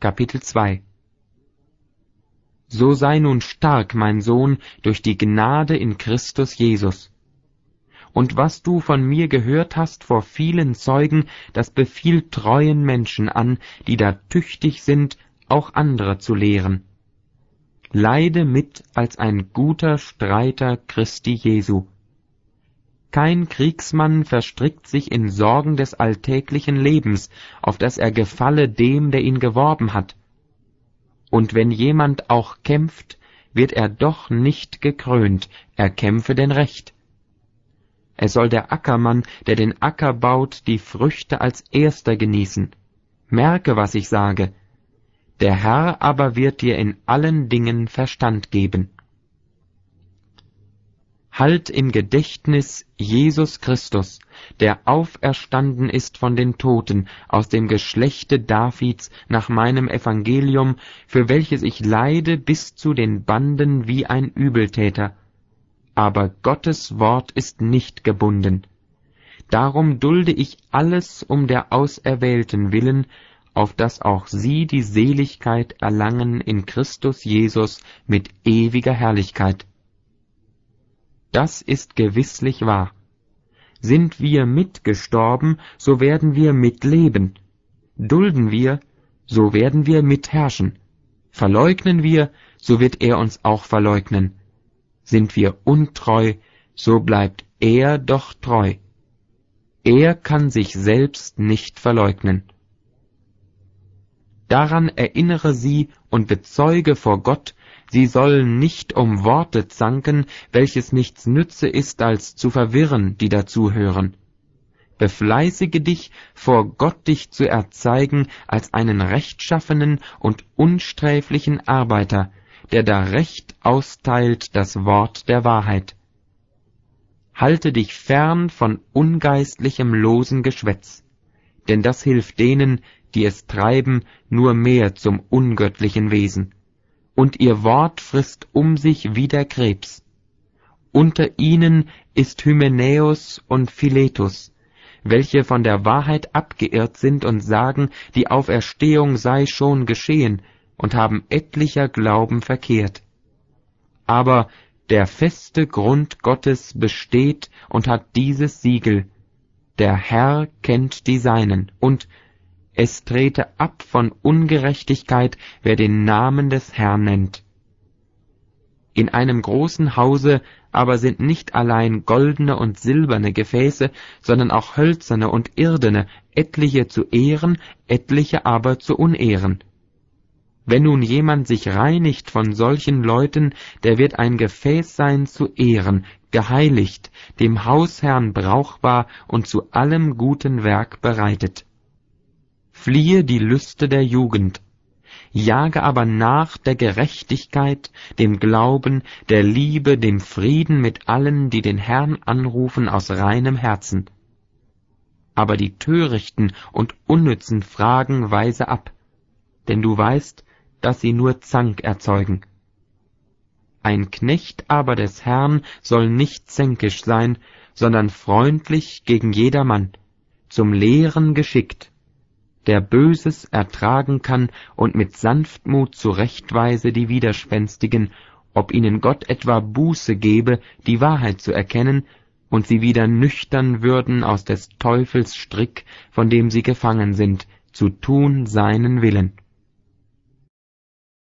Kapitel 2. So sei nun stark, mein Sohn, durch die Gnade in Christus Jesus. Und was du von mir gehört hast vor vielen Zeugen, das befiehlt treuen Menschen an, die da tüchtig sind, auch andere zu lehren. Leide mit als ein guter Streiter Christi Jesu. Kein Kriegsmann verstrickt sich in Sorgen des alltäglichen Lebens, auf dass er gefalle dem, der ihn geworben hat. Und wenn jemand auch kämpft, wird er doch nicht gekrönt, er kämpfe denn recht. Es soll der Ackermann, der den Acker baut, die Früchte als erster genießen. Merke, was ich sage. Der Herr aber wird dir in allen Dingen Verstand geben. Halt im Gedächtnis Jesus Christus, der auferstanden ist von den Toten, aus dem Geschlechte Davids nach meinem Evangelium, für welches ich leide bis zu den Banden wie ein Übeltäter. Aber Gottes Wort ist nicht gebunden. Darum dulde ich alles um der Auserwählten willen, auf dass auch sie die Seligkeit erlangen in Christus Jesus mit ewiger Herrlichkeit. Das ist gewisslich wahr. Sind wir mitgestorben, so werden wir mitleben. Dulden wir, so werden wir mitherrschen. Verleugnen wir, so wird er uns auch verleugnen. Sind wir untreu, so bleibt er doch treu. Er kann sich selbst nicht verleugnen. Daran erinnere sie und bezeuge vor Gott, sie sollen nicht um Worte zanken, welches nichts nütze ist, als zu verwirren, die dazuhören. Befleißige dich, vor Gott dich zu erzeigen als einen rechtschaffenen und unsträflichen Arbeiter, der da Recht austeilt das Wort der Wahrheit. Halte dich fern von ungeistlichem losen Geschwätz, denn das hilft denen, die es treiben, nur mehr zum ungöttlichen Wesen. Und ihr Wort frisst um sich wie der Krebs. Unter ihnen ist Hymenäus und Philetus, welche von der Wahrheit abgeirrt sind und sagen, die Auferstehung sei schon geschehen, und haben etlicher Glauben verkehrt. Aber der feste Grund Gottes besteht und hat dieses Siegel: Der Herr kennt die Seinen, und es trete ab von Ungerechtigkeit, wer den Namen des Herrn nennt. In einem großen Hause aber sind nicht allein goldene und silberne Gefäße, sondern auch hölzerne und irdene, etliche zu Ehren, etliche aber zu Unehren. Wenn nun jemand sich reinigt von solchen Leuten, der wird ein Gefäß sein zu Ehren, geheiligt, dem Hausherrn brauchbar und zu allem guten Werk bereitet. Fliehe die Lüste der Jugend, jage aber nach der Gerechtigkeit, dem Glauben, der Liebe, dem Frieden mit allen, die den Herrn anrufen aus reinem Herzen. Aber die törichten und unnützen Fragen weise ab, denn du weißt, dass sie nur Zank erzeugen. Ein Knecht aber des Herrn soll nicht zänkisch sein, sondern freundlich gegen jedermann, zum Lehren geschickt, der Böses ertragen kann und mit Sanftmut zurechtweise die Widerspenstigen, ob ihnen Gott etwa Buße gebe, die Wahrheit zu erkennen, und sie wieder nüchtern würden aus des Teufels Strick, von dem sie gefangen sind, zu tun seinen Willen.